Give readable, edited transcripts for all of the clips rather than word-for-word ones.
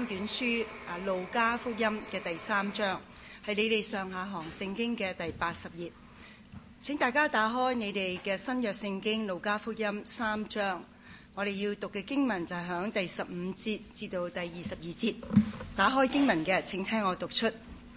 卷書路加福音嘅第3章，係你哋上下行聖經嘅第80頁。請大家打開你哋嘅新約聖經路加福音3章，我哋要讀嘅經文就係響第15節至到第22節。打開經文嘅，請聽我讀出。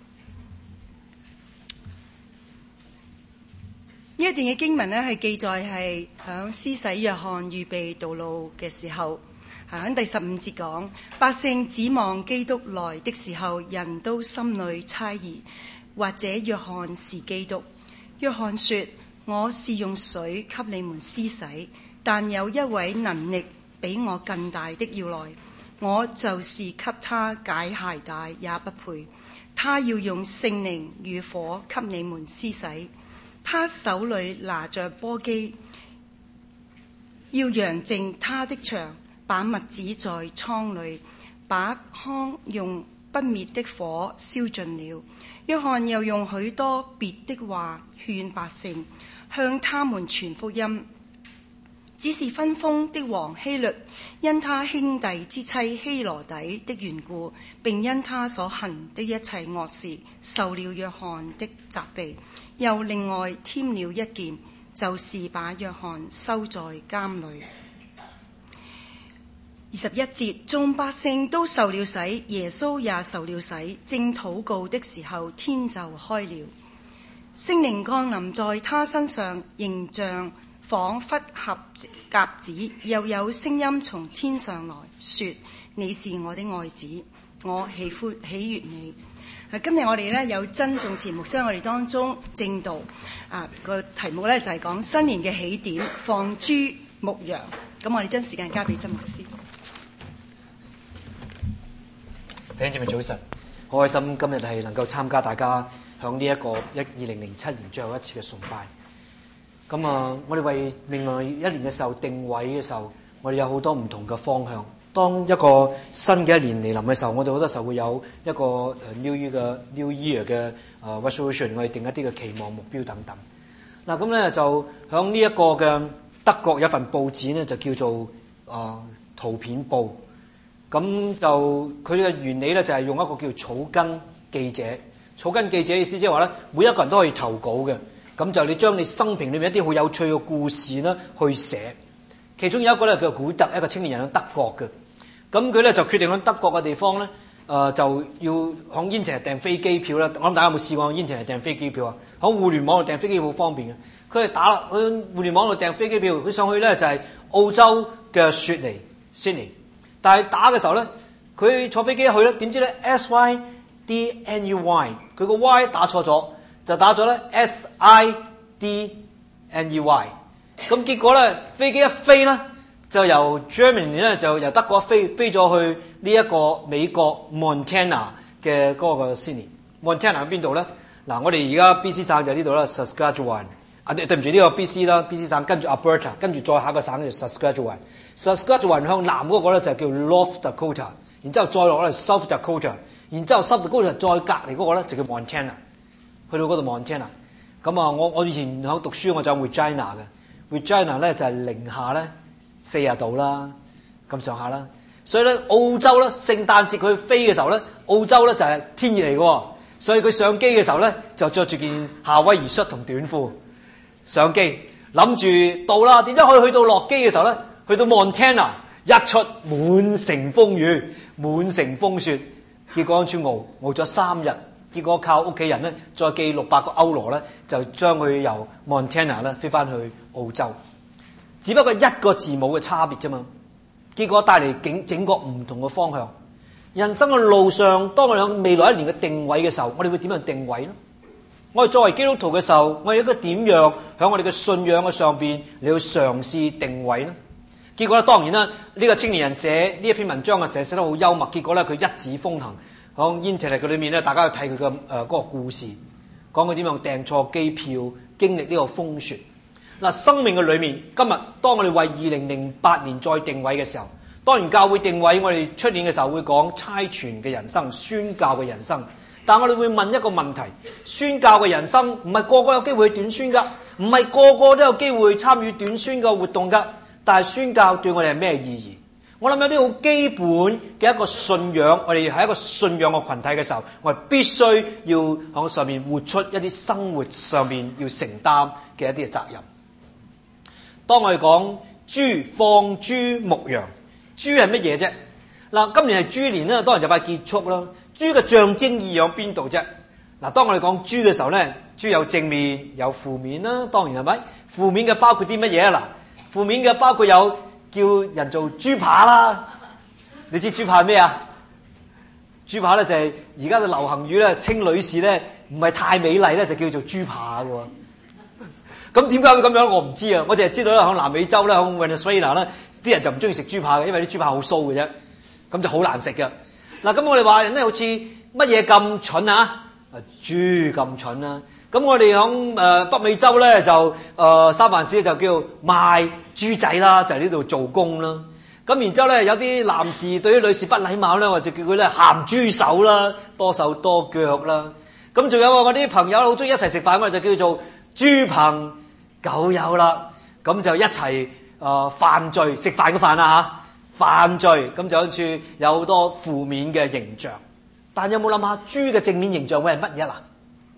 呢一段嘅經文呢，係記載係響施洗約翰預備道路嘅時候，響第15節講，百姓指望基督來的時候，人都心裏猜疑，或者約翰是基督。約翰說：我是用水給你們施洗，但有一位能力比我更大的要來，我就是給他解鞋帶也不配。他要用聖靈與火給你們施洗，他手裏拿着簸箕，要揚淨他的場，把麥子在倉裏，把糠用不滅的火燒盡了。約翰又用許多別的話勸百姓，向他們傳福音。只是分封的王希律因他兄弟之妻希羅底的緣故，並因他所行的一切惡事，受了約翰的責備，又另外添了一件，就是把約翰收在監裏。21節，眾百姓都受了洗，耶穌也受了洗。正禱告的時候，天就開了，聖靈降臨在他身上，形象仿佛鴿子，又有聲音從天上來說：你是我的愛子，我喜悅你。今日我哋呢有曾仲慈牧師喺我哋當中證道，個題目呢就係講新年嘅起點，放豬牧羊。咁我哋將時間交俾曾牧師。 弟兄姊妹早晨，好開心今日係能夠參加大家響呢一個2007年最後一次嘅崇拜。咁我哋為另外一年嘅時候定位嘅時候，我哋有好多唔同嘅方向。當一個新嘅一年嚟臨嘅時候，我哋好多時候會有一個New Year 嘅resolution， 我哋定一啲嘅期望目標等等。嗱咁咧就響呢一個嘅德國有一份報紙咧，就叫做圖片報。咁就佢嘅原理咧就係用一個叫草根記者。草根記者意思即係話咧，每一個人都可以投稿嘅。咁就你將你生平裏面一啲好有趣嘅故事咧去寫。其中有一個咧叫古特，一個青年人喺德國嘅。咁佢咧就決定喺德國嘅地方咧，就要響Internet訂飛機票啦。我諗大家有冇試過Internet訂飛機票啊？響互聯網度訂飛機票好方便嘅。佢係打去互聯網度訂飛機票，佢上去咧就係澳洲嘅雪梨 Sydney。但係打嘅時候咧，佢坐飛機一去咧，點知咧 SYDNEY， 佢個 Y 打錯咗，就打咗咧 SIDNEY。咁結果咧飛機一飛咧，就由 Germany 咧就由德國飛咗去呢一個美國 Montana 嘅嗰個 Sydney。Montana 喺邊度咧？嗱，我哋而家 BC 省就呢度啦 ，Saskatchewan。對唔住呢個 BC 啦 ，BC 省跟住 Alberta， 跟住再下一個省就 Saskatchewan。Saskatchewan 向南嗰個咧就叫 North Dakota， 然之後再落咧 South Dakota， 然之後 South Dakota 再隔離嗰個咧就叫 Montana， 去到嗰度 Montana。咁我以前喺讀書我就 Regina 嘅 ，Regina 咧就係零下咧40度啦，咁上下啦。所以咧澳洲咧聖誕節佢飛嘅時候咧，澳洲咧就係天熱嚟嘅，所以佢上機嘅時候咧就着住件夏威夷恤同短褲上機，諗住到啦，點解可以去到落機嘅時候咧？去到 Montana 一出滿城風雨，滿城風雪，結果喺處熬咗3日，結果靠屋企人咧再寄600個歐羅咧，就將佢由 Montana 咧飛翻去澳洲。只不過一個字母嘅差別啫嘛，結果帶嚟整個唔同嘅方向。人生嘅路上，當我哋喺未來一年嘅定位嘅時候，我哋會點樣定位呢？我哋作為基督徒嘅時候，我哋應該點樣喺我哋嘅信仰嘅上邊嚟去嘗試定位呢？結果咧，當然啦，呢個青年人寫呢一篇文章嘅時候寫得好幽默。結果咧，佢一紙風行喺 Internet 嘅裏面咧，大家去睇佢嘅嗰個故事，講佢點樣訂錯機票，經歷呢個風雪。嗱，生命嘅裏面，今日當我哋為2008年再定位嘅時候，當然教會定位，我哋出年嘅時候會講差傳嘅人生、宣教嘅人生。但我哋會問一個問題：宣教嘅人生唔係個個有機會去短宣噶，唔係個個都有機會參與短宣嘅活動噶。但係宣教對我哋係咩意義？ 我諗有啲好基本嘅一個信仰，我哋係一個信仰嘅群體嘅時候，我哋必須要喺上面活出一啲生活上面要承擔嘅一啲嘅責任。當我哋講豬放豬牧羊，豬係乜嘢啫？嗱，今年係豬年啦，當然就快結束啦。豬嘅象徵意義喺邊度啫？嗱，當我哋講豬嘅時候咧，豬有正面有負面啦，當然係咪？負面嘅包括啲乜嘢啊？嗱，負面嘅包括有叫人做豬扒啦。你知豬扒係咩啊？豬扒咧就係而家嘅流行語咧，稱女士咧唔係太美麗咧就叫做豬扒嘅喎。咁點解會咁樣？我唔知啊，我淨係知道咧，喺南美洲咧，喺 Venezuela 咧，啲人就唔中意食豬扒嘅，因為啲豬扒好騷嘅啫，咁就好難食嘅。嗱，咁我哋話人咧好似乜嘢咁蠢啊？豬咁蠢啦。咁我哋喺北美洲咧就三藩市就叫賣豬仔啦，就喺呢度做工啦。咁然之後咧有啲男士對啲女士不禮貌咧，我就叫佢咧鹹豬手啦，多手多腳啦。咁仲有我啲朋友好中意一齊食飯，我哋就叫做豬朋狗友啦。咁就一齊犯罪食飯嘅飯啦嚇，犯罪咁就好似有好多負面嘅形象。但有冇諗下豬嘅正面形象會係乜嘢啦？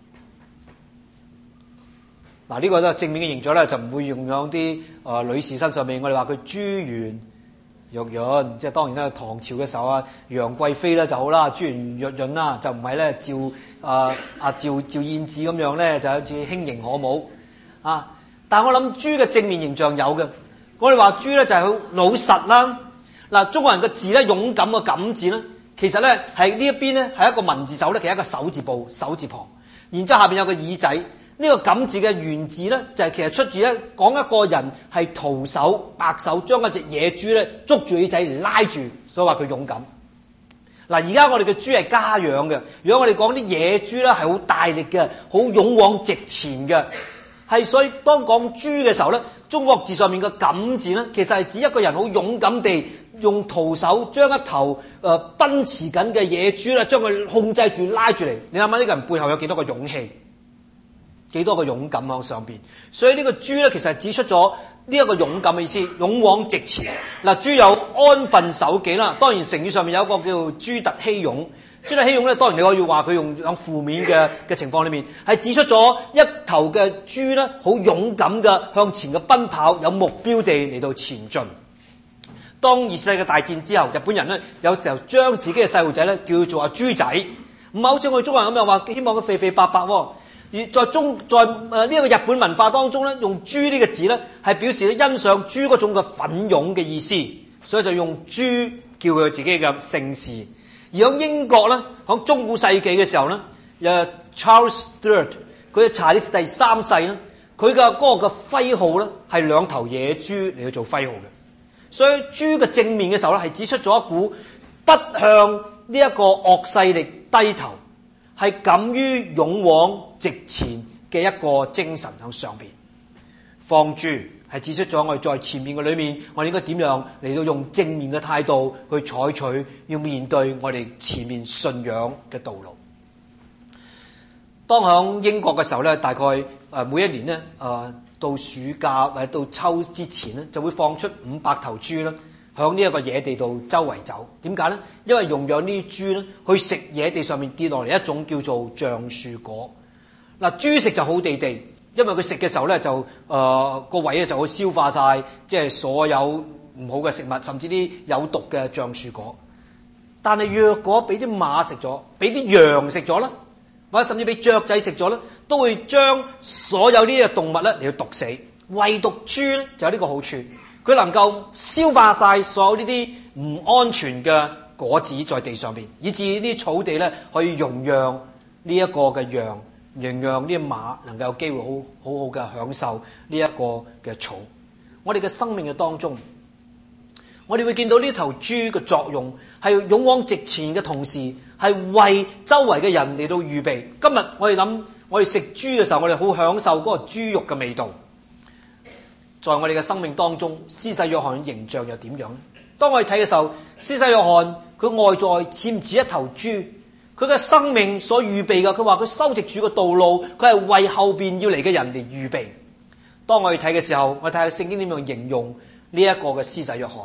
嗱，呢個都係正面嘅形象咧，就唔會用喺啲女士身上面。我哋話佢珠圓玉潤，即係當然啦。唐朝嘅時候啊，楊貴妃咧就好啦，珠圓玉潤啦，就唔係咧趙燕子咁樣咧，就好似輕盈可侮啊。但係我諗豬嘅正面形象有嘅，我哋話豬咧就係好老實啦。嗱，中國人嘅字咧，勇敢嘅敢字咧，其實咧係呢一邊咧係一個文字首咧，其實一個手字部手字旁，然之後下邊有個耳仔。呢個敢字嘅原字咧，就係其實出自咧講一個人係徒手白手將一隻野豬咧捉住耳仔嚟拉住，所以話佢勇敢。嗱，而家我哋嘅豬係家養嘅，如果我哋講啲野豬咧係好大力嘅，好勇往直前嘅，係所以當講豬嘅時候咧，中國字上面嘅敢字咧，其實係指一個人好勇敢地用徒手將一頭奔馳緊嘅野豬咧，將佢控制住拉住嚟。你諗下呢個人背後有幾多個勇氣？幾多個勇敢喺上邊，所以呢個豬咧，其實係指出咗呢一個勇敢嘅意思，勇往直前。嗱，豬有安分守己啦，當然成語上面有一個叫豬突欺勇。豬突欺勇咧，當然你可以話佢用喺負面嘅情況裏面，係指出咗一頭嘅豬咧，好勇敢嘅向前嘅奔跑，有目標地嚟到前進。當二次世界大戰之後，日本人咧有時候將自己嘅細路仔咧叫做阿豬仔，唔係好似我哋中國人咁樣話，希望佢肥肥白白喎。而在呢個日本文化當中咧，用豬呢個字咧，係表示咧欣賞豬嗰種嘅奮勇嘅意思，所以就用豬叫佢自己嘅姓氏。而喺英國咧，喺中古世紀嘅時候咧，Charles III 佢查理斯第三世咧，佢嘅嗰個嘅徽號咧係兩頭野豬嚟去做徽號嘅。所以豬嘅正面嘅時候咧，係指出咗一股不向呢一個惡勢力低頭，係敢於勇往直前嘅一個精神喺上邊。放豬係指出咗我哋在前面嘅裏面，我哋應該點樣嚟到用正面嘅態度去採取，要面對我哋前面信仰嘅道路。當響英國嘅時候咧，大概每一年咧到暑假或者到秋之前咧，就會放出500頭豬啦，響呢一個野地度周圍走。點解咧？因為用養呢啲豬咧去食野地上面跌落嚟一種叫做橡樹果。嗱，豬食就好地地，因為佢食嘅時候咧就個胃咧就會消化晒，即係所有唔好嘅食物，甚至啲有毒嘅橡樹果。但係若果俾啲馬食咗，俾啲羊食咗啦，或者甚至俾雀仔食咗咧，都會將所有呢啲動物咧嚟去毒死。唯獨豬咧就有呢個好處，佢能夠消化晒所有呢啲唔安全嘅果子在地上邊，以至呢啲草地咧可以容讓呢一個嘅羊，讓呢啲馬能夠有機會好好嘅享受呢一個嘅草。我哋嘅生命嘅當中，我哋會見到呢頭豬嘅作用係勇往直前嘅同時，係為周圍嘅人嚟到預備。今日我哋諗，我哋食豬嘅時候，我哋好享受嗰個豬肉嘅味道。在我哋嘅生命當中，施洗約翰嘅形象又點樣呢？當我哋睇嘅時候，施洗約翰佢外在似唔似一頭豬？佢嘅生命所預備嘅，佢話佢修直主嘅道路，佢係為後邊要嚟嘅人嚟預備。當我哋睇嘅時候，我睇下聖經點樣形容呢一個嘅施洗約翰。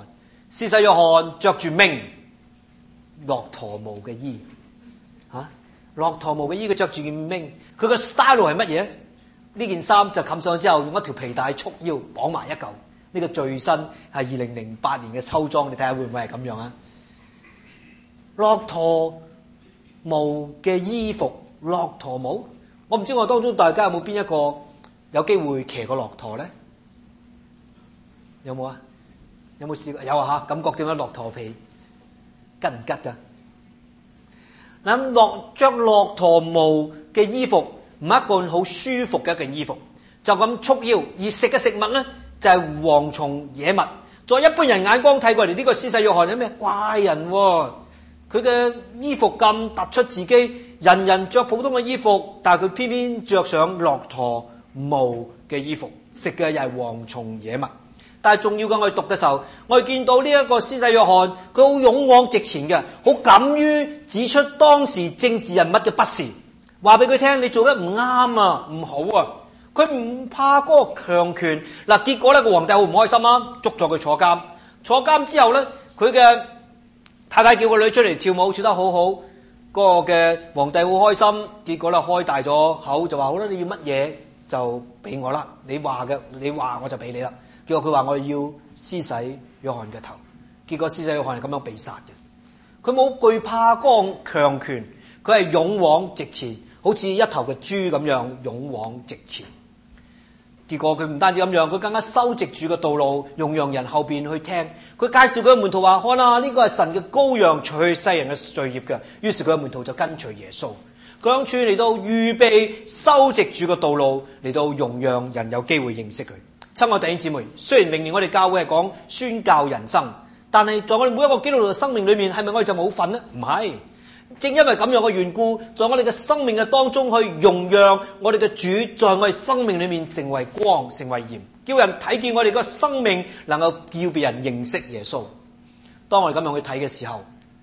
施洗約翰着住明駱駝毛嘅衣，駱駝毛嘅衣，佢着住件明，佢個 style 係乜嘢？呢件衫就冚上去之後，用一條皮帶束腰綁埋一嚿。呢個最新係2008年嘅秋裝，你睇下會唔會係咁樣啊？駱駝毛嘅衣服，駱駝毛，我唔知我當中大家有冇邊一個有機會騎過駱駝咧？有冇啊？有冇試過？有啊，感覺點樣？駱駝皮吉唔吉㗎？嗱，着駱駝毛嘅衣服唔係一個好舒服嘅一件衣服，就咁束腰，而食嘅食物咧就係蝗蟲野物。在一般人眼光睇過嚟，呢個施洗約翰係咩怪人喎？佢嘅衣服咁突出自己，人人着普通嘅衣服，但係佢偏偏着上駱駝毛嘅衣服，食嘅又係蝗蟲野物。但係重要嘅，我哋讀嘅時候，我哋見到呢一個施洗約翰，佢好勇往直前嘅，好敢於指出當時政治人物嘅不是，話俾佢聽你做得唔啱啊，唔好啊。佢唔怕嗰個強權。嗱，結果咧個皇帝好唔開心啊，捉咗佢坐監。坐監之後咧，佢嘅太太叫個女出嚟跳舞，跳得好好。嗰個嘅皇帝好開心，結果咧開大咗口就話好啦，你要乜嘢就俾我啦，你話我就俾你啦。結果佢話我要施洗約翰嘅頭，結果施洗約翰係咁樣被殺嘅。佢冇懼怕嗰個強權，佢係勇往直前，好似一頭嘅豬咁樣勇往直前。結果佢唔單止咁樣，佢更加修直住個道路，用讓人後邊去聽。佢介紹佢嘅門徒話：看啊，呢個係神嘅羔羊，除去世人嘅罪孽嘅。於是佢嘅門徒就跟隨耶穌，佢響處嚟到預備修直住個道路，嚟到容讓人有機會認識佢。親愛弟兄姊妹，雖然明年我哋教會係講宣教人生，但係在我哋每一個基督徒嘅生命裏面，係咪我哋就冇份呢？唔係。正因為咁樣嘅緣故，在我哋嘅生命嘅當中去容讓我哋嘅主在我哋生命裏面成為光，成為鹽，叫人睇見我哋個生命能夠叫別人認識耶穌。當我哋咁樣去睇嘅時候，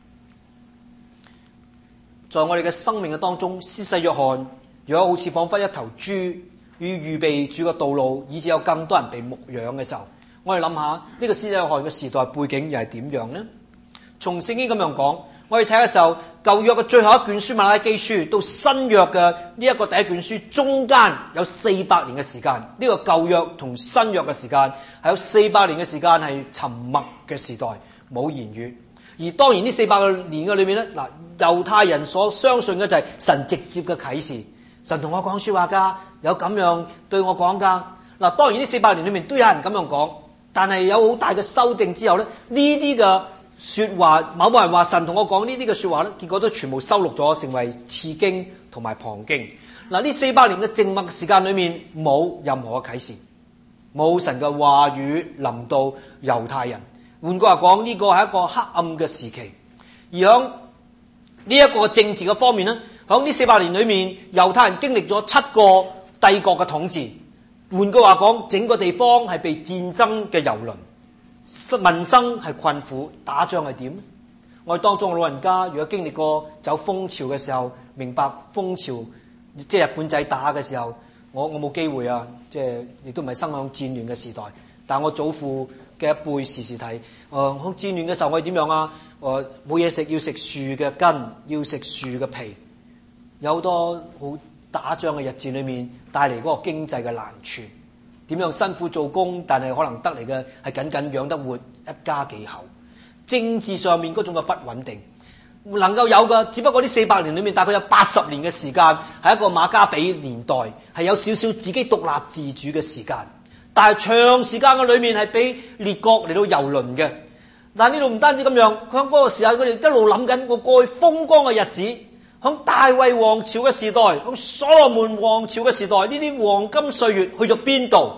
在我哋嘅生命嘅當中，施洗約翰如果好似彷彿一頭豬，要預備住個道路，以至有更多人被牧養嘅時候，我哋諗下呢個施洗約翰嘅時代背景又係點樣呢？從聖經咁樣講，我哋睇嘅時候，舊約嘅最後一卷書馬拉基書到新約嘅呢一個第一卷書中間有400年嘅時間。呢個舊約同新約嘅時間係有400年嘅時間係沉默嘅時代，冇言語。而當然呢400年嘅裏面咧，嗱，猶太人所相信嘅就係神直接嘅啟示，神同我講說話噶，有咁樣對我講噶。嗱，當然呢400年裏面都有人咁樣講，但係有好大嘅修正之後咧，呢啲嘅說話，某人話神同我講呢啲嘅說話咧，結果都全部收錄咗，成為次經同埋旁經。嗱，呢400年嘅靜默時間裏面，冇任何嘅啟示，冇神嘅話語臨到猶太人。換句話講，呢個係一個黑暗嘅時期。而響呢一個政治嘅方面咧，響呢400年裏面，猶太人經歷咗7個帝國嘅統治。換句話講，整個地方係被戰爭嘅蹂躪。民生係困苦，打仗係點？我哋當中嘅老人家，如果經歷過走風潮嘅時候，明白風潮即係日本仔打嘅時候，我冇機會啊！即係亦都唔係生喺戰亂嘅時代。但我祖父嘅一輩時時睇，喺戰亂嘅時候我哋點樣啊？冇嘢食要食樹嘅根，要食樹嘅皮，有好多好打仗嘅日子裏面帶嚟嗰個經濟嘅難處。點樣辛苦做工，但係可能得嚟嘅係僅僅養得活一家幾口。政治上面嗰種嘅不穩定，能夠有嘅，只不過呢400年裏面大概有80年嘅時間係一個馬加比年代，係有少少自己獨立自主嘅時間。但係長時間嘅裏面係俾列國嚟到蹂躪嘅。但係呢度唔單止咁樣，佢喺嗰個時候佢哋一路諗緊個過去風光嘅日子。喺大衛王朝嘅時代，喺所羅門王朝嘅時代，呢啲黃金歲月去咗邊度？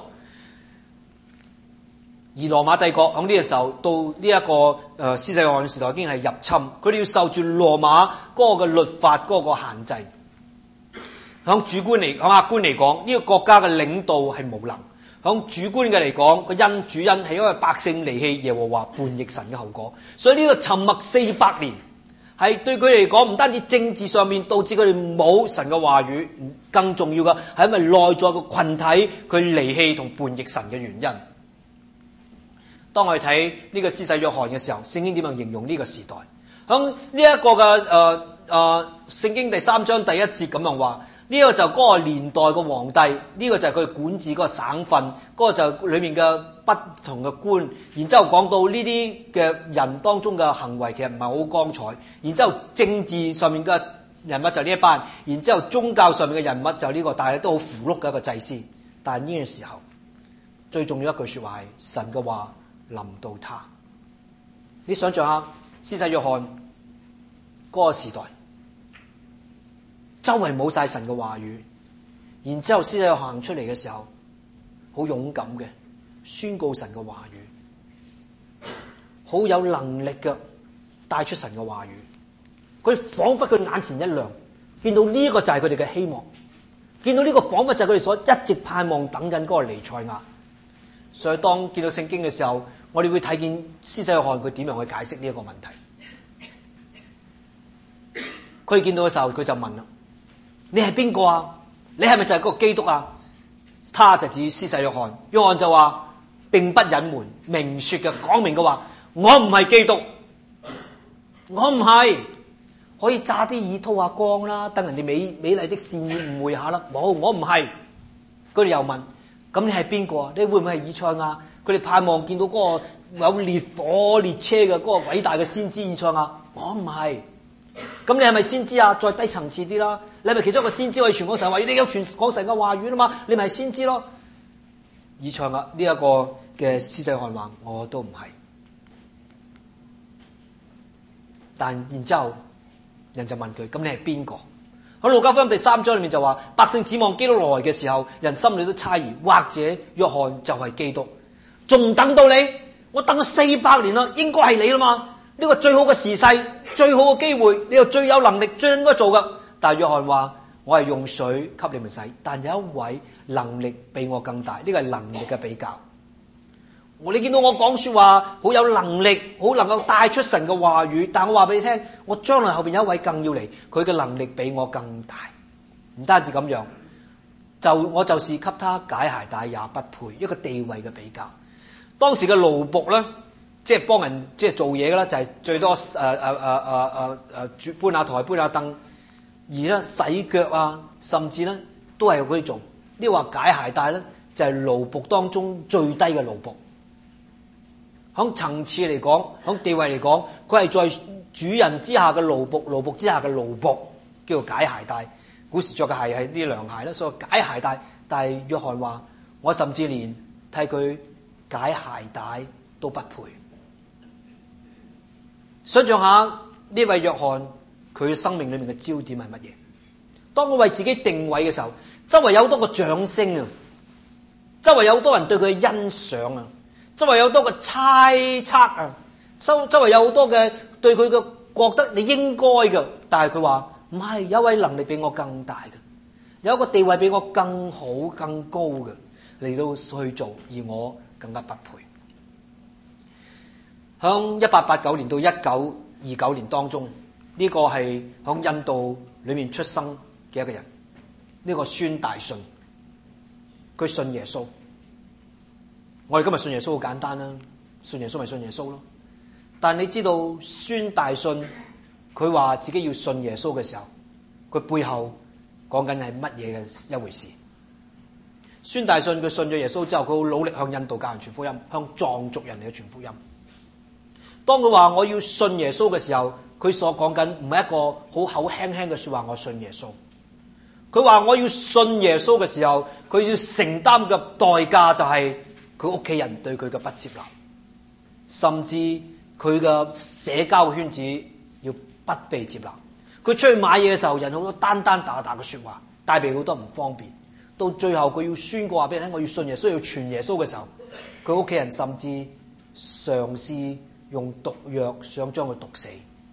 而羅馬帝國喺呢個時候到呢一個施洗約翰嘅時代已經係入侵，佢哋要受住羅馬嗰個嘅律法嗰個限制。喺主觀嚟，喺客觀嚟講，呢個國家嘅領導係無能。喺主觀嘅嚟講，個主因係因為百姓離棄耶和華，叛逆神嘅後果。所以呢個沉默400年。係對佢嚟講，唔單止政治上面導致佢哋冇神嘅話語，更重要嘅係因為內在嘅群體佢離棄同叛逆神嘅原因。 當我哋睇呢個施洗約翰嘅時候，聖經點樣形容呢個時代？響呢一個嘅聖經第3章第1節咁樣話，呢個就嗰個年代嘅皇帝，呢個就係佢管治嗰個省份，嗰個就裏面嘅不同嘅官，然之後講到呢啲嘅人當中嘅行為其實唔係好光彩，然之後政治上面嘅人物就呢一班，然之後宗教上面嘅人物就呢個，但係都好符碌嘅一個祭司。但係呢個時候最重要一句說話係神嘅話臨到他。你想象下施洗約翰嗰個時代，周圍冇晒神嘅話語，然之後施洗約翰行出嚟嘅時候，好勇敢嘅宣告神嘅話語，好有能力嘅帶出神嘅話語。佢仿佛佢眼前一亮，見到呢個就係佢哋嘅希望，見到呢個仿佛就係佢哋所一直盼望等緊嗰個彌賽亞。所以當見到聖經嘅時候，我哋會睇見施洗約翰佢點樣去解釋呢一個問題。佢哋見到嘅時候，佢就問啦：你係邊個啊？你係咪就係嗰個基督啊？他就指施洗約翰，約翰就話並不隱瞞，明說嘅講明嘅話，我唔係基督，我唔係。可以揸啲耳吐下光啦，等人哋美麗的善意誤會下啦。冇，我唔係。佢哋又問：咁你係邊個啊？你會唔會係以賽亞？佢哋盼望見到嗰個有烈火列車嘅嗰個偉大嘅先知以賽亞。我唔係。咁你係咪先知啊？再低層次啲啦，你係咪其中一個先知可以傳講神話語？你有傳講神嘅話語啊嘛？你咪係先知咯。以賽亞呢一個嘅施洗約翰話：我都唔係。但然之後，人就問佢：咁你係邊個？喺路加福音第3章裏面就話，百姓指望基督來嘅時候，人心裏都猜疑，或者約翰就係基督。仲等到你？我等咗400年啦，應該係你啦嘛？呢個最好嘅時勢，最好嘅機會，你又最有能力，最應該做噶。但係約翰話：我係用水給你們洗，但有一位能力比我更大。呢個係能力嘅比較。你見到我講說話好有能力，好能夠帶出神嘅話語，但我話俾你聽，我將來後邊有一位更要嚟，佢嘅能力比我更大。唔單止咁樣，我就是給他解鞋帶也不配。一個地位嘅比較。當時嘅奴僕咧，即係幫人即係做嘢嘅啦，就係最多搬下台搬下凳，而咧洗腳啊，甚至咧都係佢做。呢個話解鞋帶咧，就係奴僕當中最低嘅奴僕。喺層次嚟講，喺地位嚟講，佢係在主人之下嘅奴僕，奴僕之下嘅奴僕，叫做解鞋帶。古時着嘅鞋係啲涼鞋啦，所以解鞋帶。但係約翰話：我甚至連替佢解鞋帶都不配。想象下呢位約翰，佢生命裏面嘅焦點係乜嘢？當佢為自己定位嘅時候，周圍有好多個掌聲啊，周圍有好多人對佢嘅欣賞啊，周圍有好多嘅猜測啊，周圍有好多嘅對佢嘅覺得你應該嘅，但係佢話唔係，有一位能力比我更大嘅，有一個地位比我更好更高嘅嚟到去做，而我更加不配。響1889年到1929年當中，呢個係響印度裏面出生嘅一個人，呢個孫大信，佢信耶穌。我哋今日信耶穌好簡單啦，信耶穌咪信耶穌咯。但你知道孫大信佢話自己要信耶穌嘅時候，佢背後講緊係乜嘢嘅一回事？孫大信佢信咗耶穌之後，佢好努力向印度教人傳福音，向藏族人嚟傳福音。當佢話我要信耶穌嘅時候，佢所講緊唔係一個好口輕輕嘅說話，我信耶穌。佢話我要信耶穌嘅時候，佢要承擔嘅代價就係佢屋企人對佢嘅不接納，甚至佢嘅社交圈子要不被接納。佢出去買嘢嘅時候，人好多單單打打嘅說話，帶俾好多唔方便。到最後佢要宣告話俾你聽，我要信耶穌，要傳耶穌嘅時候，佢屋企人甚至嘗試用毒藥想將佢毒死。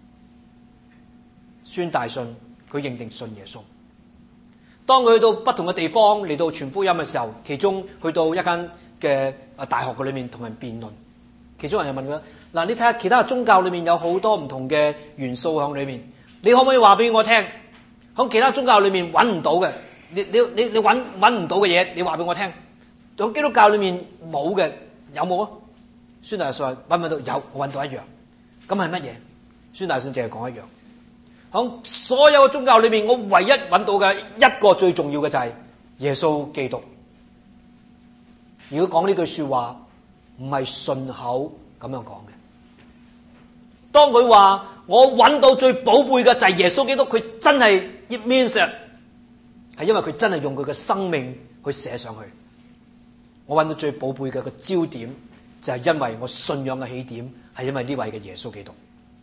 孫大信佢認定信耶穌。當佢去到不同嘅地方嚟到傳福音嘅時候，其中去到一間嘅大學嘅裏面同人辯論，其中人就問佢：嗱，你睇下其他宗教裏面有好多唔同嘅元素喺裏面，你可唔可以話俾我聽？喺其他宗教裏面揾唔到嘅，你揾唔到嘅嘢，你話俾我聽。喺基督教裏面冇嘅，有冇啊？ 孫大信話揾唔揾到？有，我揾到一樣。咁係乜嘢？孫大信淨係講一樣。喺所有嘅宗教裏面，我唯一揾到嘅一個最重要嘅就係耶穌基督。如果講呢句說話，唔係順口咁樣講嘅。當佢話我揾到最寶貝嘅就係耶穌基督，佢真係 it means it，係因為佢真係用佢嘅生命去寫上去。我揾到最寶貝嘅個焦點，就係因為我信仰嘅起點係因為呢位嘅耶穌基督。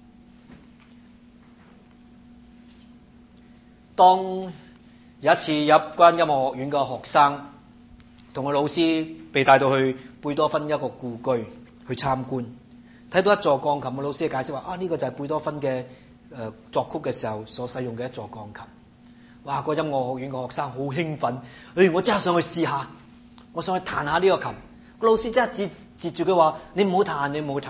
當有一次有一間音樂學院嘅學生同個老師被帶到去貝多芬一個故居去參觀，睇到一座鋼琴，個老師嘅解釋話：呢個就係貝多芬嘅作曲嘅時候所使用嘅一座鋼琴。哇！個音樂學院嘅學生好興奮，我真係想去試下，我想去彈下呢個琴。個老師真係截住佢話：你唔好彈，你唔好彈。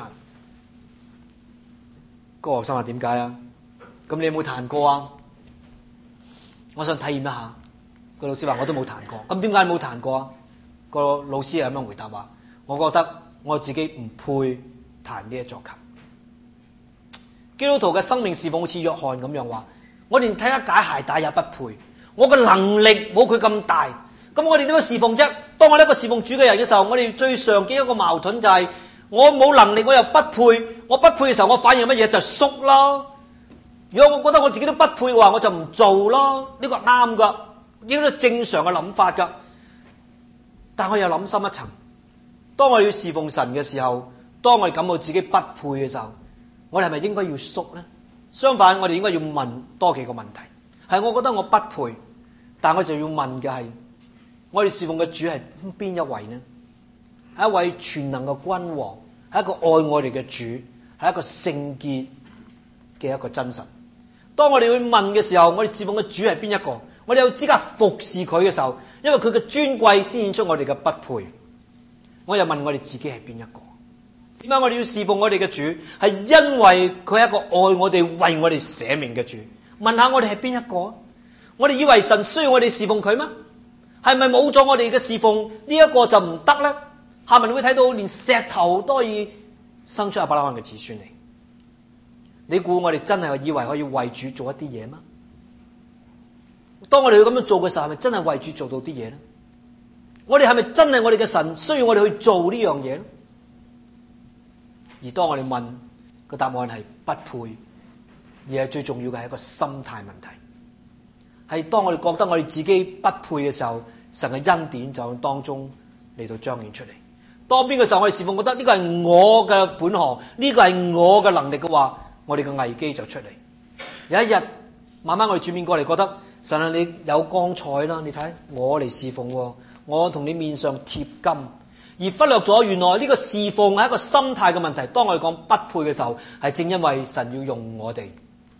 個學生話：點解啊？咁你有冇彈過啊？我想體驗一下。個老師話：我都冇彈過。咁點解你冇彈過啊？個老師係咁樣回答話：我覺得我自己唔配彈呢一座琴。基督徒嘅生命侍奉好似約翰咁樣話：我連睇一解鞋帶也不配，我嘅能力冇佢咁大。咁我哋點樣侍奉啫？當我呢一個侍奉主嘅人嘅時候，我哋最常見一個矛盾就係我冇能力，我又不配。我不配嘅時候，我反應乜嘢？就縮啦。如果我覺得我自己都不配嘅話，我就唔做啦。呢個啱噶，呢個正常嘅諗法噶。但我又諗深一層，當我要侍奉神嘅時候，當我哋感到自己不配嘅時候，我哋係咪應該要縮呢？相反，我哋應該要問多幾個問題。係我覺得我不配，但我就要問嘅係，我哋侍奉嘅主係邊一位呢？係一位全能嘅君王，係一個愛我哋嘅主，係一個聖潔嘅一個真神。當我哋去問嘅時候，我哋侍奉嘅主係邊一個？我哋有資格服侍佢嘅時候，因為佢嘅尊貴先顯出我哋嘅不配。我又問我哋自己係邊一個？點解我哋要侍奉我哋嘅主？係因為佢係一個愛我哋、為我哋捨命嘅主。問下我哋係邊一個？我哋以為神需要我哋侍奉佢嗎？係咪冇咗我哋嘅侍奉呢一個就唔得呢？下文會睇到連石頭都可以生出亞伯拉罕嘅子孫嚟。你估我哋真係以為可以為主做一啲嘢嗎？當我哋要咁樣做嘅時候，係咪真係為主做到啲嘢呢？我哋係咪真係我哋嘅神需要我哋去做呢樣嘢呢？而當我哋問個答案係不配，而係最重要嘅係一個心態問題。係當我哋覺得我哋自己不配嘅時候，神嘅恩典就喺當中嚟到彰顯出嚟。當邊個時候我哋侍奉覺得呢個係我嘅本行，呢個係我嘅能力嘅話，我哋嘅危機就出嚟。有一日慢慢我哋轉變過嚟，覺得神啊，你有光彩啦，你睇我嚟侍奉，我同你面上貼金，而忽略咗原來呢個侍奉係一個心態嘅問題。當我哋講不配嘅時候，係正因為神要用我哋，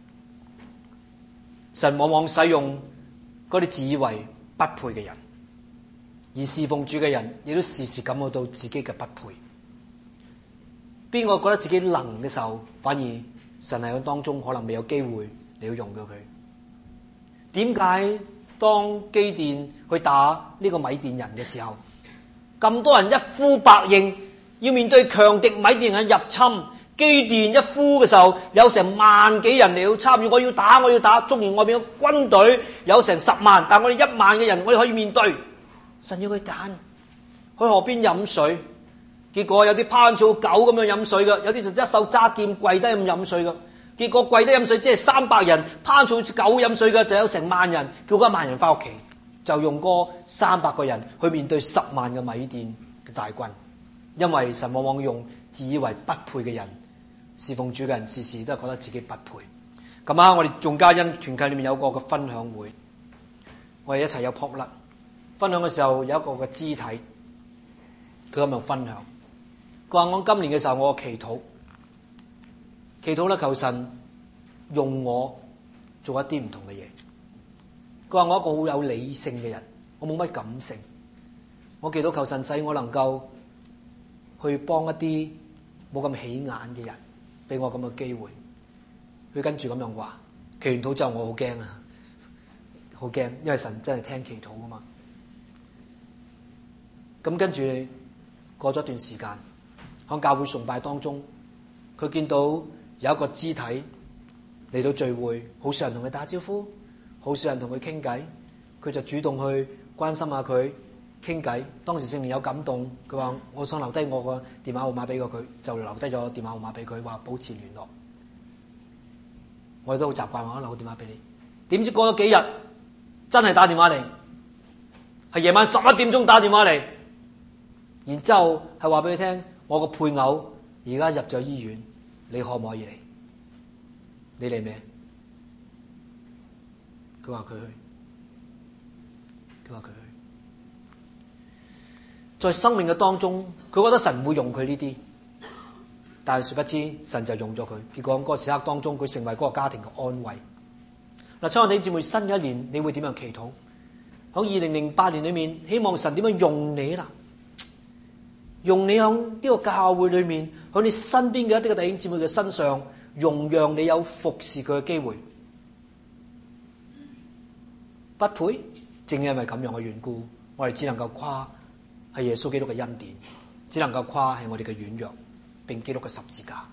神往往使用嗰啲自以為不配嘅人，而侍奉主嘅人亦都時時感覺到自己嘅不配。邊個覺得自己能嘅時候，反而神喺當中可能未有機會你要用到佢。點解當基甸去打呢個米甸人嘅時候，咁多人一呼百應，要面對強敵米甸人入侵，基甸一呼嘅時候，有成萬幾人嚟到參與，我要打，縱然外面嘅軍隊有成10萬，但我哋1萬嘅人，我哋可以面對。神要佢揀去河邊飲水，結果有啲攀草狗咁樣飲水嘅，有啲就一手揸劍跪低咁飲水嘅。結果跪低飲水，即係300人，攀草狗飲水嘅就有成萬人，叫嗰1萬人翻屋企，就用嗰300個人去面對10萬嘅米甸嘅大軍。因為神往往用自以為不配嘅人，侍奉主嘅人，時時都係覺得自己不配。咁啊，我哋眾家恩團契裏面有個嘅分享會，我哋一齊有撲甩分享嘅時候，有一個嘅肢體，佢咁樣分享，佢話我今年嘅時候我祈禱咧，求神用我做一啲唔同嘅嘢。佢話我一個好有理性嘅人，我冇乜感性，我祈禱求神使我能夠去幫一啲冇咁起眼嘅人，俾我咁嘅機會。佢跟住咁樣話，祈完禱之後我好驚啊，好驚，因為神真係聽祈禱噶嘛。咁跟住過咗一段時間， 喺教會崇拜當中，佢見到有一個肢體嚟到聚會，好少人同佢打招呼，好少人同佢傾偈，佢就主動去關心下佢傾偈。當時聖靈有感動，佢話我想留低我個電話號碼俾佢，就留低咗電話號碼俾佢，話保持聯絡。我哋都好習慣話留個電話俾你。點知過咗幾日，真係打電話嚟，係夜晚11點鐘打電話嚟，然之後係話俾你聽，我個配偶而家入咗醫院，你可唔可以嚟？你嚟咩？佢話佢去，佢話佢去。在生命嘅當中，佢覺得神唔會用佢呢啲，但係殊不知神就用咗佢。結果喺嗰個時刻當中，佢成為嗰個家庭嘅安慰。嗱，親愛弟兄姊妹，新嘅一年你會點樣祈禱？喺2008年裏面，希望神點樣用你啦？用你喺呢個教會裏面，喺你身邊嘅一啲嘅弟兄姊妹嘅身上，容讓你有服侍佢嘅機會。不配，正因為咁樣嘅緣故，我哋只能夠誇係耶穌基督嘅恩典，只能夠誇係我哋嘅軟弱，並基督嘅十字架。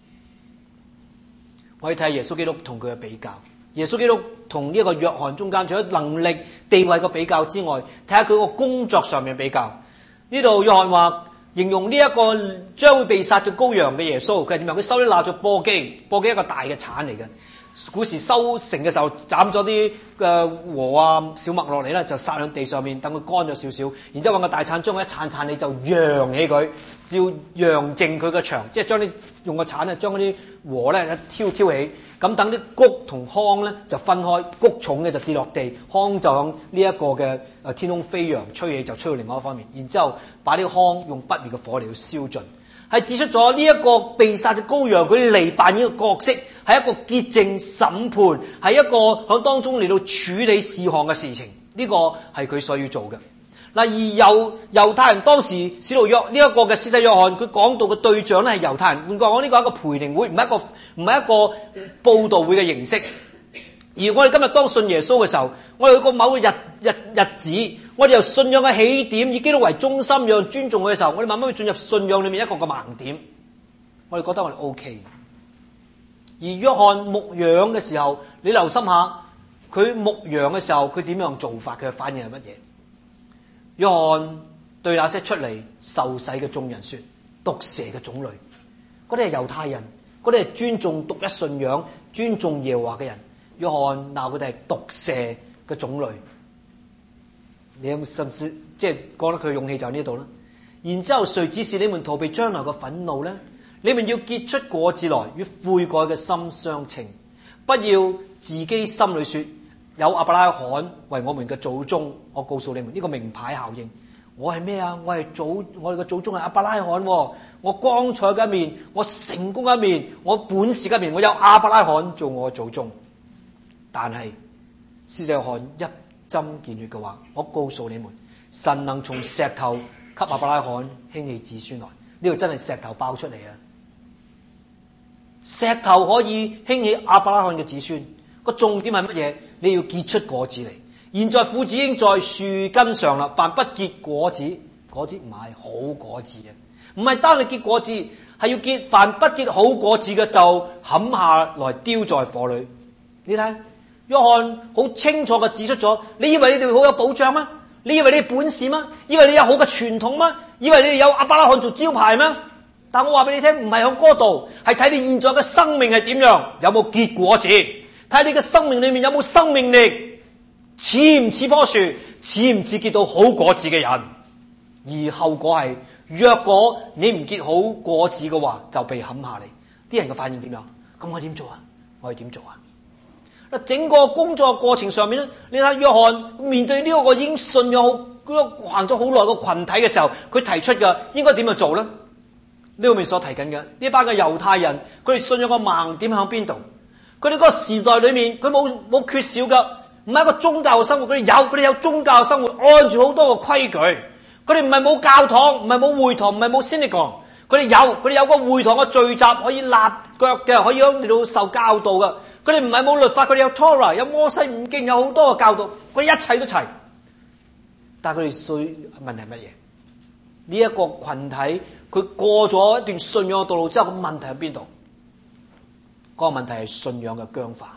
我哋睇下耶穌基督同佢嘅比較。耶穌基督同呢一個約翰中間，除咗能力地位嘅比較之外，睇下佢個工作上面比較。呢度約翰話形容呢一個將會被殺嘅羔羊嘅耶穌，佢係點樣？佢收啲蠟做簸箕，簸箕一個大嘅鏟嚟嘅。古時收成嘅時候，斬咗啲禾啊小麥落嚟咧，就撒喺地上面，等佢乾咗少少，然之後揾個大鏟將佢一鏟，你就揚起佢，只要揚淨佢個牆，即係將啲用個鏟咧將嗰啲禾咧一挑起，咁等啲穀同糠咧就分開，穀重咧就跌落地，糠就響呢一個嘅天空飛揚，吹起就吹到另外一方面，然之後把呢個糠用不滅嘅火嚟到燒盡。係指出咗呢一個被殺嘅羔羊，佢嚟扮演嘅角色係一個潔淨審判，係一個喺當中嚟到處理事項嘅事情。呢個係佢所要做嘅。嗱，而猶太人當時使徒約呢一個嘅施洗約翰，佢講到嘅對象咧係猶太人。換句話講，呢個係一個培靈會，唔係一個佈道會嘅形式。而我哋今日當信耶穌嘅時候，我哋有個某個日子，我哋由信仰嘅起點以基督為中心，讓尊重佢嘅時候，我哋慢慢會進入信仰裏面一個個盲點。我哋覺得我哋 OK。而約翰牧養嘅時候，你留心下佢牧養嘅時候，佢點樣做法，佢嘅反應係乜嘢？約翰對那些出嚟受洗嘅眾人說：毒蛇嘅種類，嗰啲係猶太人，嗰啲係尊重獨一信仰、尊重耶和華嘅人。約翰鬧佢哋係毒蛇嘅種類，你有冇甚至即係覺得佢嘅勇氣就喺呢度啦？然之後，誰指示你們逃避將來嘅憤怒呢？你們要結出果子來，與悔改嘅心相稱，不要自己心裏說有亞伯拉罕為我們嘅祖宗。我告訴你們呢個名牌效應，我係咩啊？我哋嘅祖宗係亞伯拉罕，我光彩嘅一面，我成功嘅一面，我本事嘅一面，我有亞伯拉罕做我嘅祖宗。但係施洗約翰一針見血嘅話，我告訴你們，神能從石頭給亞伯拉罕興起子孫來。呢度真係石頭爆出嚟啊！石頭可以興起亞伯拉罕嘅子孫，個重點係乜嘢？你要結出果子嚟。現在父子已經在樹根上啦，凡不結果子，果子唔係好果子嘅，唔係單你結果子，係要結，凡不結好果子嘅就砍下來丟在火裏。你睇。約翰好清楚嘅指出咗，你以為你哋好有保障嗎？你以為你哋本事嗎？以為你有好嘅傳統嗎？以為你哋有亞伯拉罕做招牌嗎？但我話俾你聽，唔係響嗰度，係睇你現在嘅生命係點樣，有冇結果子，睇你嘅生命裏面有冇生命力，似唔似棵樹，似唔似結到好果子嘅人？而後果係，若果你唔結好果子嘅話，就被砍下嚟。啲人嘅反應點樣？咁我點做啊？我哋點做啊？整個工作過程上面咧，你睇約翰面對呢一個已經信仰行咗好耐個群體嘅時候，佢提出嘅應該點樣做咧？呢個面所提緊嘅呢班嘅猶太人，佢哋信仰個盲點喺邊度？佢哋嗰個時代裏面，佢冇缺少嘅，唔係一個宗教生活，佢哋有宗教生活，按住好多個規矩。佢哋唔係冇教堂，唔係冇會堂，唔係冇 synagogue，佢哋有個會堂嘅聚集，可以立腳嘅，可以喺度受教導嘅。佢哋唔係冇律法，佢哋有 Torah， 有摩西五經，有好多嘅教導，佢一切都齊。但係佢哋問題係乜嘢？呢一個群體佢過咗一段信仰嘅道路之後，個問題喺邊度？嗰個問題係信仰嘅僵化。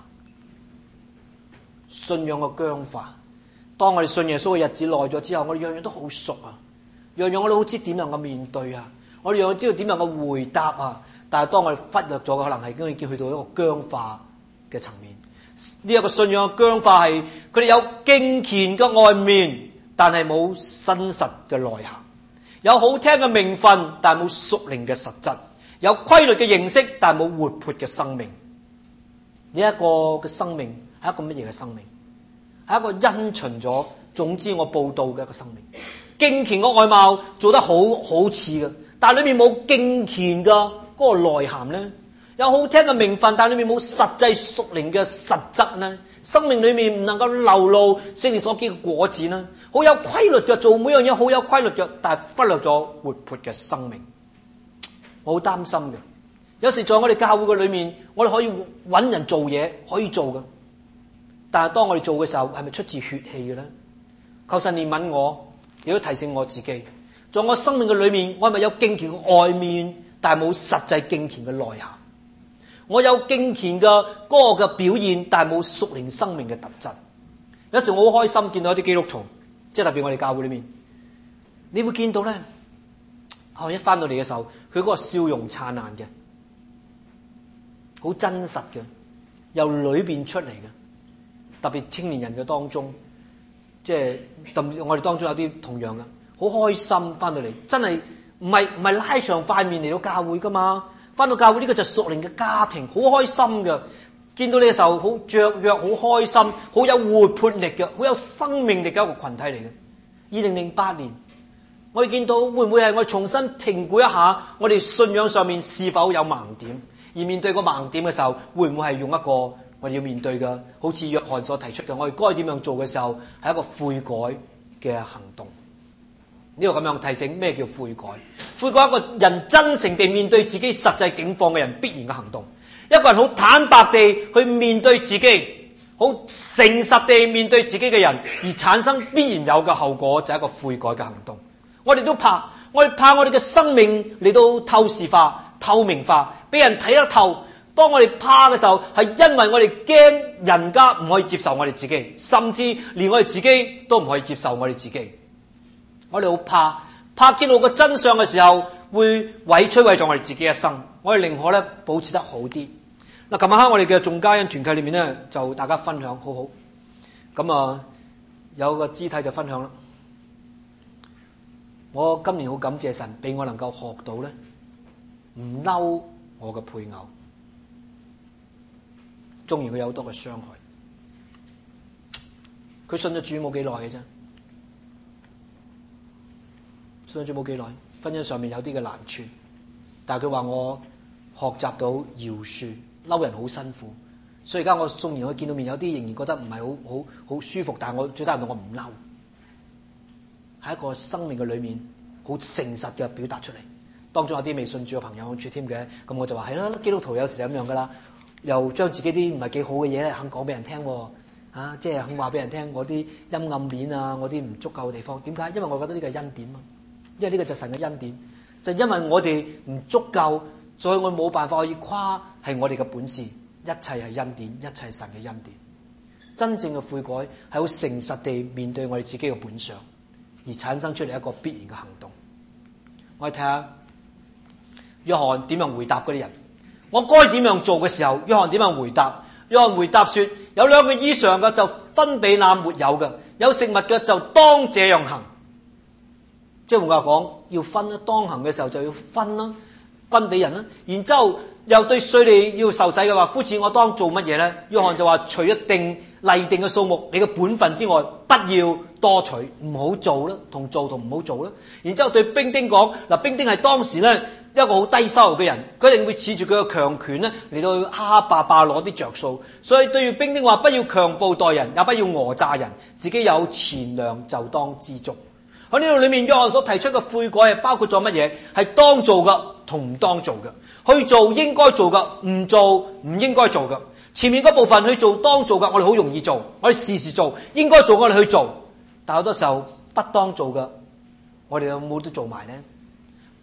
信仰嘅僵化。當我哋信耶穌嘅日子耐咗之後，我哋樣樣都好熟啊，樣樣我哋好知點樣嘅面對啊，我哋樣樣知道點樣嘅回答啊。但係當我哋忽略咗，可能係已經去到一個僵化嘅層面。呢一個信仰嘅僵化係佢哋有敬虔嘅外面，但係冇真實嘅內涵；有好聽嘅名分，但係冇屬靈嘅實質；有規律嘅認識，但係冇活潑嘅生命。呢一個嘅生命係一個乜嘢嘅生命？係一個因循咗總之我報道嘅一個生命。敬虔嘅外貌做得好似嘅，但係裏面冇敬虔嘅嗰個內涵咧。有好聽嘅名分，但係裏面冇實際屬靈嘅實質咧。生命裏面唔能夠流露聖靈所結嘅果子咧。好有規律嘅做每樣嘢，好有規律嘅，但係忽略咗活潑嘅生命。我好擔心嘅。有時在我哋教會嘅裏面，我哋可以揾人做嘢，可以做嘅。但係當我哋做嘅時候，係咪出自血氣嘅咧？求神憐憫我，亦都提醒我自己，在我生命嘅裏面，我係咪有敬虔嘅外面，但係冇實際敬虔嘅內涵？我有敬虔嘅嗰個嘅表現，但係冇屬靈生命嘅特質。有時我好開心見到一啲基督徒，即係特別我哋教會裏面，你會見到咧，一翻到嚟嘅時候，佢嗰個笑容燦爛嘅，好真實嘅，由裏邊出嚟嘅。特別青年人嘅當中，即係我哋當中有啲同樣嘅，好開心翻到嚟，真係唔係拉長塊面嚟到教會噶嘛。翻到教會呢個就屬靈嘅家庭，好開心嘅。見到你嘅時候好雀躍，好開心，好有活潑力嘅，好有生命力嘅一個群體嚟嘅。2008年，我哋見到會唔會係我哋重新評估一下我哋信仰上面是否有盲點？而面對個盲點嘅時候，會唔會係用一個我哋要面對嘅，好似約翰所提出嘅，我哋該點樣做嘅時候，係一個悔改嘅行動。呢個咁樣提醒咩叫悔改？悔改係一個人真誠地面對自己實際境況嘅人必然嘅行動。一個人好坦白地去面對自己，好誠實地面對自己嘅人，而產生必然有嘅後果，就係一個悔改嘅行動。我哋都怕，我哋怕我哋嘅生命嚟到透視化、透明化，俾人睇得透。當我哋怕嘅時候，係因為我哋驚人家唔可以接受我哋自己，甚至連我哋自己都唔可以接受我哋自己。我哋好怕見到個真相嘅時候，會摧毀咗我哋自己一生。我哋寧可咧保持得好啲。嗱，琴晚黑我哋嘅眾家人團契裏面咧，就大家分享好好。咁有個肢體就分享啦。我今年好感謝神，俾我能夠學到咧，唔嬲我嘅配偶，縱然佢有好多嘅傷害。佢信咗主冇幾耐嘅啫。信主冇幾耐，婚姻上面有啲嘅難處，但係佢話我學習到饒恕，嬲人好辛苦，所以而家我縱然我見到面有啲仍然覺得唔係好舒服，但係我最低限度我唔嬲，喺一個生命嘅裏面好誠實嘅表達出嚟。當中有啲未信主嘅朋友好處添嘅，咁我就話係啦，基督徒有時就咁樣噶啦，又將自己啲唔係幾好嘅嘢咧肯講俾人聽，即係肯話俾人聽我啲陰暗面啊，我啲唔足夠嘅地方。點解？因為我覺得呢個係恩典啊。因為呢個就係神嘅恩典，就因為我哋唔足夠，所以我冇辦法可以誇係我哋嘅本事，一切係恩典，一切係神嘅恩典。真正嘅悔改係好誠實地面對我哋自己嘅本相，而產生出嚟一個必然嘅行動。我哋睇下約翰點樣回答嗰啲人，我該點樣做嘅時候，約翰點樣回答？約翰回答說：有兩件衣裳嘅就分俾那沒有嘅，有食物嘅就當這樣行。即係換句話講，要分啦，當行嘅時候就要分啦，分俾人啦。然之後又對稅吏要受洗嘅話，夫子我當做乜嘢咧？約翰就話：除一定例定嘅數目，你嘅本分之外，不要多取，唔好做啦，同做同唔好做啦。然之後對兵丁講：嗱，兵丁係當時咧一個好低收入嘅人，佢一定會恃住佢嘅強權咧嚟到蝦蝦霸霸攞啲着數。所以對住兵丁話：不要強暴待人，也不要訛詐人，自己有錢糧就當知足。喺呢度裏面，約翰所提出嘅悔改係包括咗乜嘢？係當做嘅同唔當做嘅，去做應該做嘅，唔做唔應該做嘅。前面嗰部分去做當做嘅，我哋好容易做，我哋時時做，應該做我哋去做。但好多時候不當做嘅，我哋有冇都做埋呢？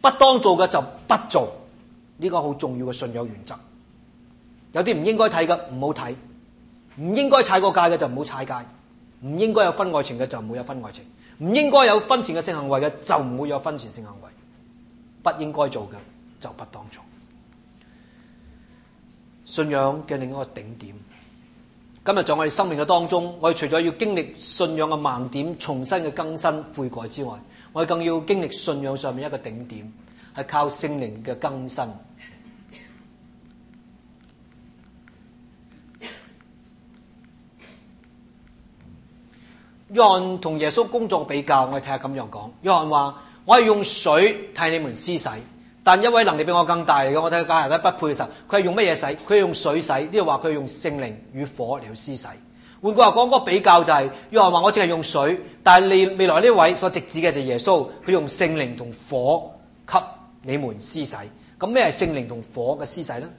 不當做嘅就不做，呢個好重要嘅信仰原則。有啲唔應該睇嘅唔好睇，唔應該踩過界嘅就唔好踩界，唔應該有婚外情嘅就唔好有婚外情，唔應該有婚前嘅性行為嘅就唔會有婚前性行為，不應該做嘅就不當做。信仰嘅另一個頂點，今日在我哋生命嘅當中，我哋除咗要經歷信仰嘅盲點重新嘅更新悔改之外，我哋更要經歷信仰上面一個頂點，係靠聖靈嘅更新。約翰同耶穌工作比較，我哋睇下咁樣講。約翰話：我係用水替你們施洗，但一位能力比我更大嚟嘅，我睇假人不配嘅時候，佢係用乜嘢洗？佢係用水洗。呢度話佢係用聖靈與火嚟去施洗。換句話講，嗰個比較就係約翰話：我淨係用水，但係未來呢位所直指嘅就係耶穌，佢用聖靈同火給你們施洗。咁咩係聖靈同火嘅施洗呢？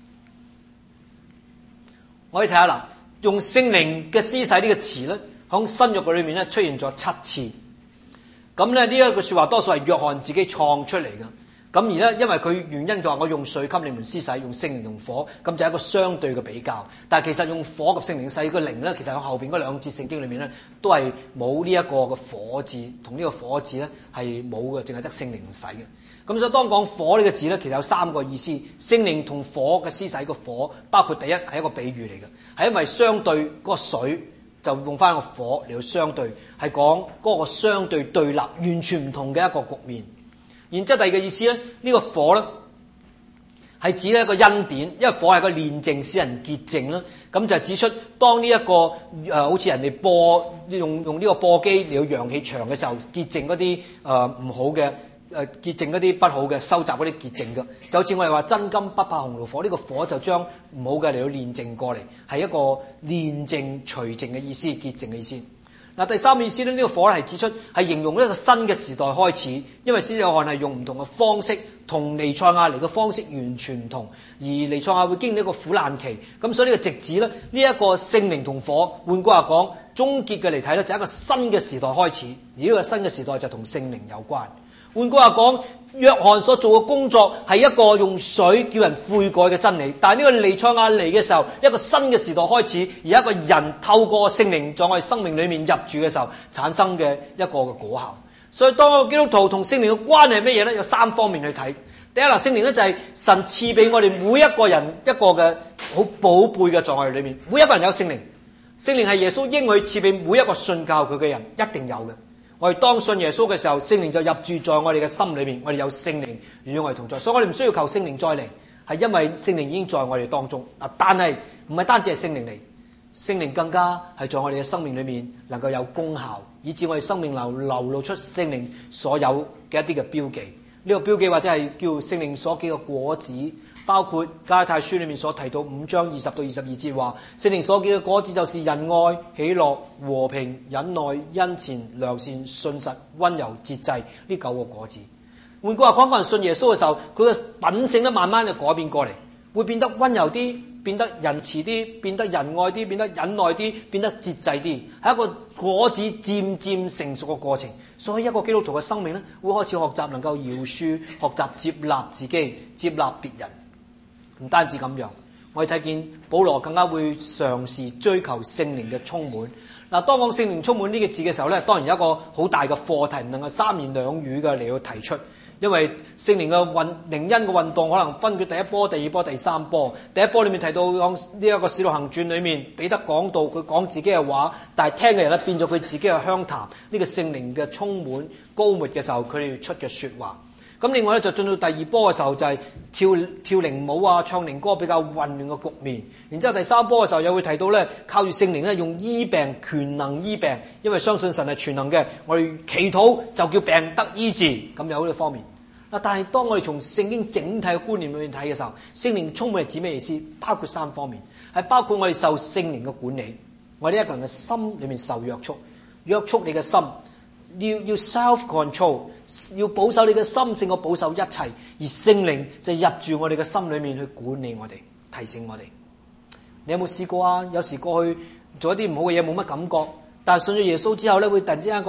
我哋睇下啦，用聖靈嘅施洗呢個詞咧，喺新約嘅裏面咧出現咗7次。咁咧呢一句說話多數係約翰自己創出嚟嘅。咁而咧，因為佢原因就話我用水給你們施洗，用聖靈同火，咁就係一個相對嘅比較。但係其實用火及聖靈洗個靈咧，其實喺後邊嗰兩節聖經裏面咧，都係冇呢一個嘅火字，同呢個火字咧係冇嘅，淨係得聖靈洗嘅。咁所以當講火呢個字咧，其實有3個意思。聖靈同火嘅施洗個火，包括第一係一個比喻嚟嘅，係因為相對嗰個水就用翻個火嚟到相對，係講嗰個相對對立、完全唔同嘅一個局面。然之後第二個意思咧，呢個火咧係指一個恩典，因為火係個煉淨使人潔淨啦。咁就指出當呢一個好似人哋用呢個簸箕嚟到揚起牆嘅時候，潔淨嗰啲唔好嘅潔淨嗰啲不好嘅，收集嗰啲潔淨嘅。就好似我哋話真金不怕紅爐火，呢個火就將唔好嘅嚟到煉淨過嚟，係一個煉淨除淨嘅意思，潔淨嘅意思。嗱，第三個意思咧，呢個火係指出係形容一個新嘅時代開始，因為施洗約翰係用唔同嘅方式，同彌賽亞嚟嘅方式完全唔同，而彌賽亞會經歷一個苦難期，咁所以呢個直指咧，呢一個聖靈同火，換句話講，終結嘅嚟睇咧，就係一個新嘅時代開始，而呢個新嘅時代就同聖靈有關。換句話講，約翰所做嘅工作係一個用水叫人悔改嘅真理，但係呢個彌賽亞嚟嘅時候，一個新嘅時代開始，而一個人透過聖靈在我哋生命裏面入住嘅時候產生嘅一個嘅果效。所以當一個基督徒同聖靈嘅關係係乜嘢呢？有3方面去睇。第一啦，聖靈呢就係神賜俾我哋每一個人一個嘅好寶貝嘅在我哋裏面，每一個人有聖靈。聖靈係耶穌應許賜俾每一個信教佢嘅人，一定有嘅。我哋當信耶穌嘅時候，聖靈就入住在我哋嘅心裏面，我哋有聖靈與我哋同在，所以我哋唔需要求聖靈再嚟，係因為聖靈已經在我哋當中。但係唔係單止係聖靈嚟，聖靈更加係在我哋嘅生命裏面能夠有功效，以致我哋生命流露出聖靈所有嘅一啲嘅標記。呢個標記或者係叫聖靈所結嘅果子，包括加拉太書裏面所提到5章20到22節話，聖靈所結嘅果子就是仁愛、喜樂、和平、忍耐、恩慈、良善、信實、溫柔、節制呢9個果子。換句話講，人信耶穌嘅時候，佢嘅品性咧慢慢就改變過嚟，會變得溫柔啲，變得仁慈啲，變得仁愛啲，變得忍耐啲，變得節制啲，係一個果子漸漸成熟嘅過程。所以一個基督徒嘅生命咧，會開始學習能夠饒恕，學習接納自己，接納別人。唔單止咁樣，我哋睇見保羅更加會嘗試追求聖靈嘅充滿。嗱，當講聖靈充滿呢個字嘅時候咧，當然有一個好大嘅課題，唔能夠3言2語嘅嚟到提出。因為聖靈嘅靈恩嘅運動可能分佢第一波、第二波、第三波。第一波裏面提到講呢一個使徒行傳裏面，彼得講道，佢講自己嘅話，但係聽嘅人咧變咗佢自己嘅鄉談。呢個聖靈嘅充滿高沫嘅時候，佢哋出嘅說話。咁另外咧就進到第二波嘅時候，就係跳靈舞啊、唱靈歌比較混亂嘅局面。然之後第三波嘅時候又會提到咧，靠住聖靈咧用醫病，權能醫病，因為相信神係全能嘅，我哋祈禱就叫病得醫治。咁有呢個方面。但係當我哋從聖經整體嘅觀念裏面睇嘅時候，聖靈充滿係指咩意思？包括3方面，係包括我哋受聖靈嘅管理，我哋一個人嘅心裏面受約束，約束你嘅心，要 self control。要保守你嘅心勝過保守一切，而聖靈就入住我哋嘅心裏面去管理我哋，提醒我哋。你有冇試過啊？有時過去做一啲唔好嘅嘢冇乜感覺，但係信咗耶穌之後咧，會突然之間覺得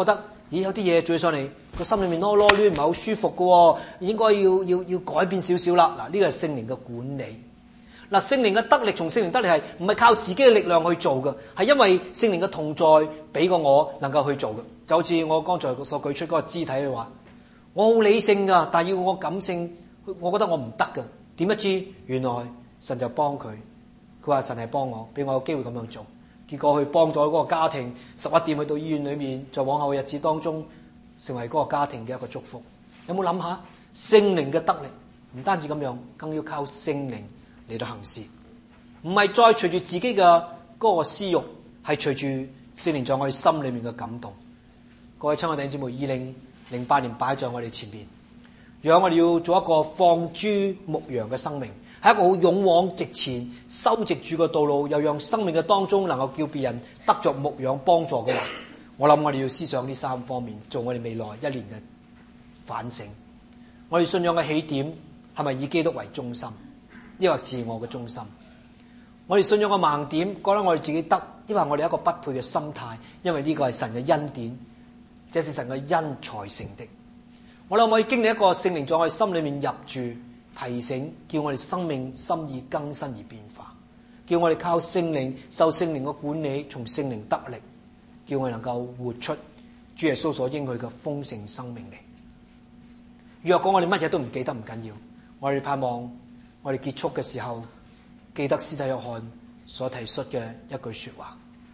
咦，有啲嘢做起上嚟個心裏面囉囉攣，唔係好舒服嘅喎，應該要改變少少啦。嗱，呢個係聖靈嘅管理。嗱，聖靈嘅得力，從聖靈得力係唔係靠自己嘅力量去做嘅，係因為聖靈嘅同在俾過我能夠去做嘅。就好似我剛才所舉出嗰個肢體嘅話，我好理性㗎，但係要我感性，我覺得我唔得㗎。點不知原來神就幫佢，佢話神係幫我，俾我有機會咁樣做。結果去幫咗嗰個家庭，11點去到醫院裏面，在往後嘅日子當中，成為嗰個家庭嘅一個祝福。有冇諗下聖靈嘅得力？唔單止咁樣，更要靠聖靈嚟到行事，唔係再隨住自己嘅嗰個私欲，係隨住聖靈在我哋心裏面嘅感動。各位親愛弟兄姊妹，2008年擺在我哋前邊，讓我哋要做一個放豬牧羊嘅生命，係一個好勇往直前、修直主嘅道路，又讓生命嘅當中能夠叫別人得着牧養幫助嘅話，我諗我哋要思想呢3方面，做我哋未來1年嘅反省。我哋信仰嘅起點係咪以基督為中心，抑或自我嘅中心？我哋信仰嘅盲點，覺得我哋自己得，抑或我哋一個不配嘅心態，因為呢個係神嘅恩典，這是神嘅恩才成的。我哋可唔可以經歷一個聖靈在我哋心裏面入住，提醒，叫我哋生命心意更新而變化，叫我哋靠聖靈受聖靈嘅管理，從聖靈得力，叫我哋能夠活出主耶穌所應許嘅豐盛生命嚟。若果我哋乜嘢都唔記得，唔緊要，我哋盼望我哋結束嘅時候記得施洗約翰所提出嘅一句說話，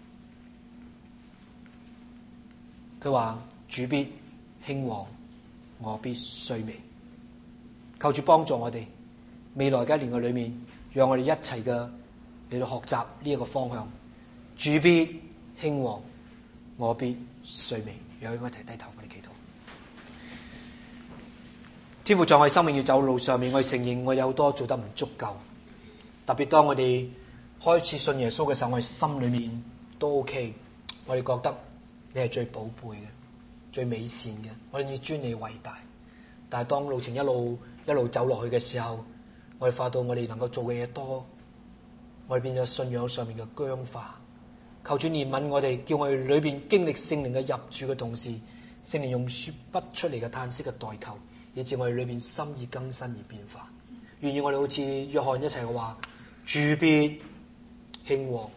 佢話主必興旺，我必衰微。求主幫助我哋未來嘅1年嘅裏面，讓我哋一齊嘅嚟到學習呢一個方向。主必興旺，我必衰微。讓我一齊低頭，我哋祈禱。天父，在我哋生命要走路上面，我哋承認我有好多做得唔足夠。特別當我哋開始信耶穌嘅時候，我哋心裏面都 OK， 我哋覺得你係最寶貝嘅、最美善嘅，我哋要尊你為大。但係當路程一路走落去嘅時候，我哋發到我哋能夠做嘅嘢多，我哋變咗信仰上面嘅僵化。求主憐憫我哋，叫我哋裏邊經歷聖靈嘅入住嘅同時，聖靈用說不出嚟嘅嘆息嘅代求，以致我哋裏邊心意更新而變化。願意我哋好似約翰一齊嘅話，主必興旺，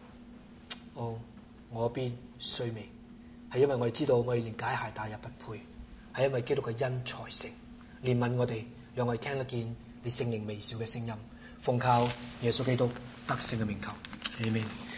我必衰微，係因為我哋知道我哋連解鞋帶也不配，係因為基督嘅恩才成。憐憫我哋，讓我哋聽得見你聖靈微小嘅聲音，奉靠耶穌基督得勝嘅名求，阿們。